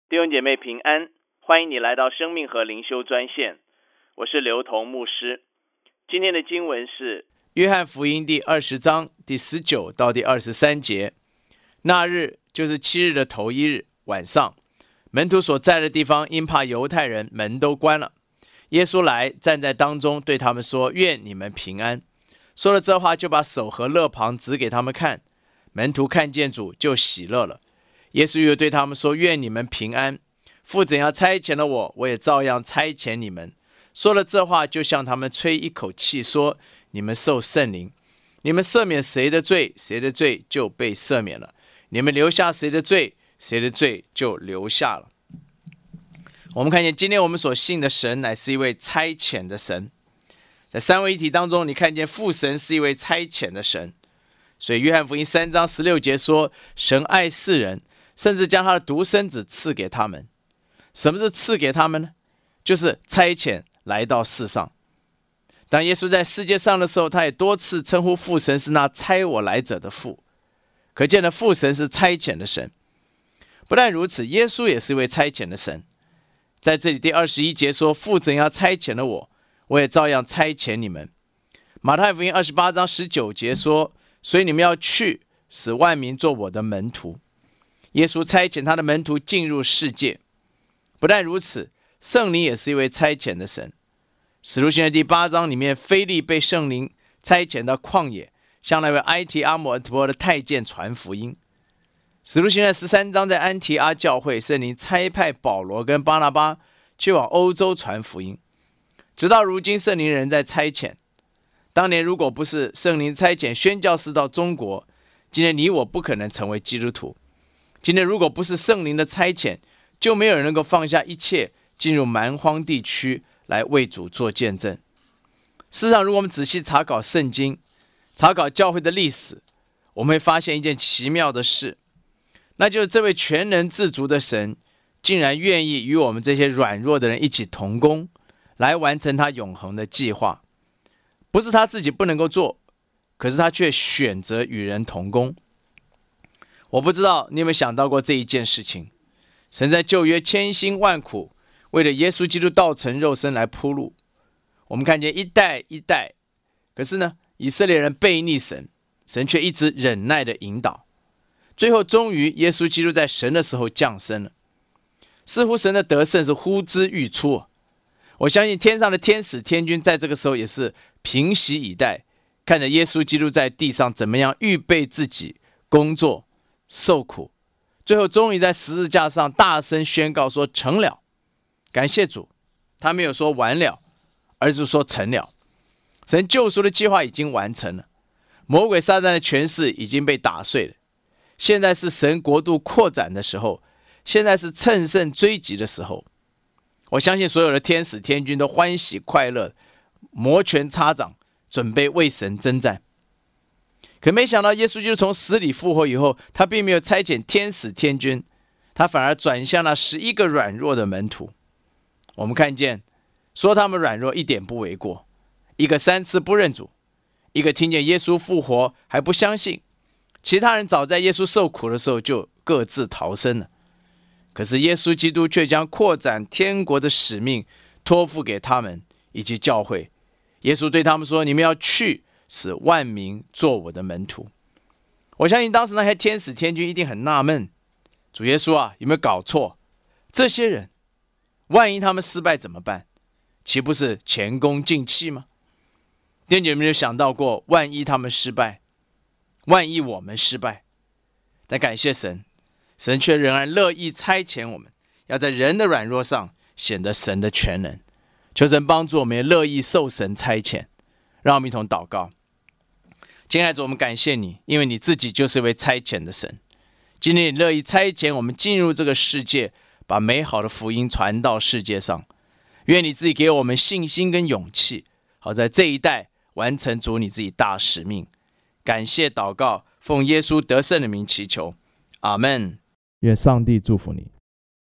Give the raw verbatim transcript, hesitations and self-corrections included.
弟兄姐妹平安，欢迎你来到生命和灵修专线，我是刘同牧师。今天的经文是约翰福音第二十章第十九到第二十三节。那日就是七日的头一日晚上，门徒所在的地方因怕犹太人，门都关了。耶稣来站在当中，对他们说：愿你们平安。说了这话，就把手和肋旁指给他们看。门徒看见主，就喜乐了。耶稣又对他们说：愿你们平安。父怎样差遣了我，我也照样差遣你们。说了这话，就向他们吹一口气，说：你们受圣灵。你们赦免谁的罪，谁的罪就被赦免了；你们留下谁的罪，谁的罪就留下了。我们看见今天我们所信的神乃是一位差遣的神。在三位一体当中，你看见父神是一位差遣的神。所以约翰福音三章十六节说：神爱世人，甚至将他的独生子赐给他们。什么是赐给他们呢？就是差遣来到世上。当耶稣在世界上的时候，他也多次称呼父神是那差我来者的父，可见的父神是差遣的神。不但如此，耶稣也是一位差遣的神。在这里第二十一节说：父怎样差遣了我，我也照样差遣你们。马太福音二十八章十九节说：所以你们要去，使万民做我的门徒。耶稣差遣他的门徒进入世界。不但如此，圣灵也是一位差遣的神。使徒行传第八章里面，腓利被圣灵差遣到旷野，向那位埃提阿摩托的太监传福音。使徒行传十三章，在安提阿教会，圣灵差派保罗跟巴拿巴去往欧洲传福音。直到如今，圣灵仍在差遣。当年如果不是圣灵差遣宣教士到中国，今天你我不可能成为基督徒。今天如果不是圣灵的差遣，就没有人能够放下一切，进入蛮荒地区来为主做见证。事实上，如果我们仔细查考圣经，查考教会的历史，我们会发现一件奇妙的事，那就是这位全能自足的神，竟然愿意与我们这些软弱的人一起同工，来完成他永恒的计划。不是他自己不能够做，可是他却选择与人同工。我不知道你有没有想到过这一件事情。神在旧约千辛万苦，为了耶稣基督道成肉身来铺路。我们看见一代一代，可是呢，以色列人背逆神，神却一直忍耐的引导。最后终于耶稣基督在神的时候降生了。似乎神的得胜是呼之欲出。我相信天上的天使天军在这个时候也是平息以待，看着耶稣基督在地上怎么样预备自己工作受苦，最后终于在十字架上大声宣告说成了。感谢主，他没有说完了，而是说成了。神救赎的计划已经完成了，魔鬼撒旦的权势已经被打碎了。现在是神国度扩展的时候，现在是乘胜追击的时候。我相信所有的天使天军都欢喜快乐，摩拳擦掌，准备为神征战。可没想到耶稣基督从死里复活以后，他并没有差遣天使天军，他反而转向那十一个软弱的门徒。我们看见说他们软弱一点不为过，一个三次不认主，一个听见耶稣复活还不相信，其他人早在耶稣受苦的时候就各自逃生了。可是耶稣基督却将扩展天国的使命托付给他们以及教会。耶稣对他们说：你们要去，使万民做我的门徒。我相信当时那些天使天军一定很纳闷，主耶稣啊，有没有搞错？这些人万一他们失败怎么办？岂不是前功尽弃吗？弟兄姐妹有没有想到过，万一他们失败，万一我们失败？但感谢神，神却仍然乐意差遣我们，要在人的软弱上显得神的全能。求神帮助我们，也乐意受神差遣。让我们一同祷告。亲爱的主，我们感谢你，因为你自己就是一位差遣的神。今天你乐意差遣我们进入这个世界，把美好的福音传到世界上。愿你自己给我们信心跟勇气，好在这一代完成主你自己大使命。感谢祷告，奉耶稣得胜的名祈求，阿们。 愿上帝祝福你。